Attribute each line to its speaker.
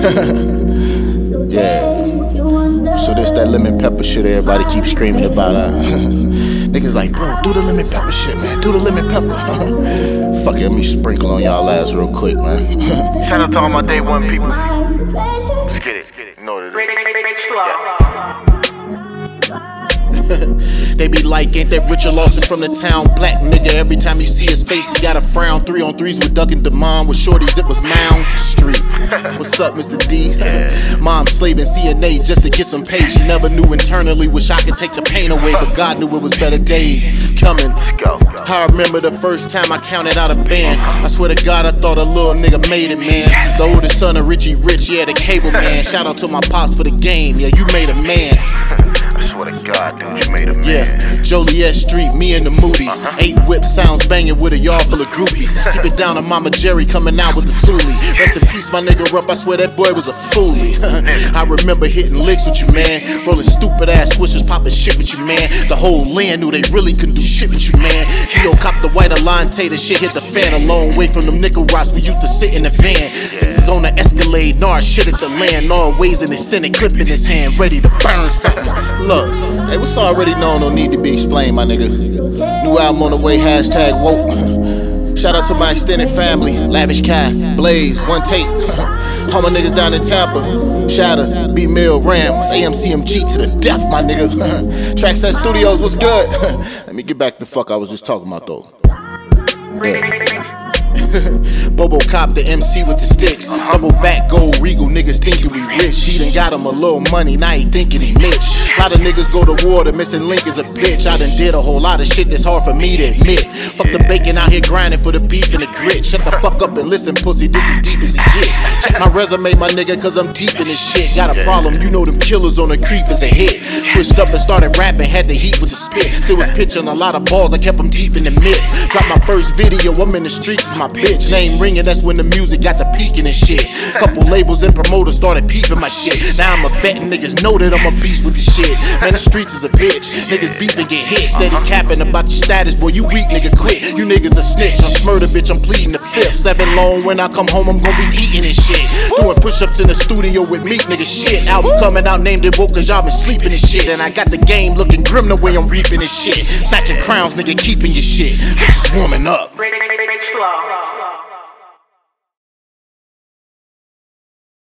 Speaker 1: Yeah. So this that lemon pepper shit everybody keeps screaming about. Niggas like, bro, do the lemon pepper shit, man. Do the lemon pepper. Fuck it, let me sprinkle on y'all ass real quick, man. Shout out to all my day one people. Let's get it. You know what it is. Yeah. They be like, ain't that Richard Lawson from the town? Black nigga, every time you see his face, he got a frown. 3-on-3s with Duck and Demond. With shorties, it was Mound Street. What's up, Mr. D? Mom slaving CNA just to get some pay. She never knew internally, wish I could take the pain away, but God knew it was better days coming. I remember the first time I counted out a band. I swear to God, I thought a little nigga made it, man. The oldest son of Richie Rich, yeah, the cable man. Shout out to my pops for the game, yeah, you made a man. I swear to God, dude, you made a man. Yeah, Joliet Street, me and the Moody's. 8 whip sounds banging with a yard full of groupies. Keep it down to Mama Jerry coming out with the Thule. Rest in peace, my nigga Rupp, I swear that boy was a foolie. I remember hitting licks with you, man. Rolling stupid ass switches, popping shit with you, man. The whole land knew they really couldn't do shit with you, man. Dio copped the white Alante, the shit hit the fan. A long way from them nickel rocks, we used to sit in the van. Sixes on the Escalade, Nar shit at the land. Always an extended clip in his hand, ready to burn something. Look, hey, what's already known don't need to be explained, my nigga. New album on the way, hashtag woke. Shout out to my extended family, Lavish Kai, Blaze, One Tape. All my niggas down in Tampa, Shatter, B-Mill, Rams, AMCMG to the death, my nigga. Trackset Studios, what's good? Let me get back to the fuck I was just talking about, though. Yeah. Bobo Cop, the MC with the sticks. Double back, gold regal, niggas thinking we rich. He done got him a little money, now he thinking he Mitch. Lot of niggas go to war, the missing link is a bitch. I done did a whole lot of shit that's hard for me to admit. Fuck the bacon out here grinding for the beef and the grit. Shut the fuck up and listen, pussy, this is deep as it get. Check my resume, my nigga, cause I'm deep in this shit. Got a problem, you know them killers on the creep is a hit. Switched up and started rapping, had the heat with the spit. Still was pitching a lot of balls, I kept them deep in the mid. Dropped my first video, I'm in the streets, is my bitch. Name ringing, that's when the music got the peaking and shit. Couple labels and promoters started peeping my shit. Now I'm a vet and niggas know that I'm a beast with the shit. Man, the streets is a bitch. Niggas beef and get hit. Steady capping about your status, boy, you weak, nigga, quit. You niggas a snitch. I'm smurder, bitch, I'm pleading the fifth. 7 long, when I come home, I'm gonna be eating and shit. Doing push-ups in the studio with meat, nigga, shit. Album coming out, named it woke, cause y'all been sleeping and shit. And I got the game looking grim the way I'm reaping and shit. Snatching crowns, nigga, keeping your shit. Just warming up.
Speaker 2: Slow.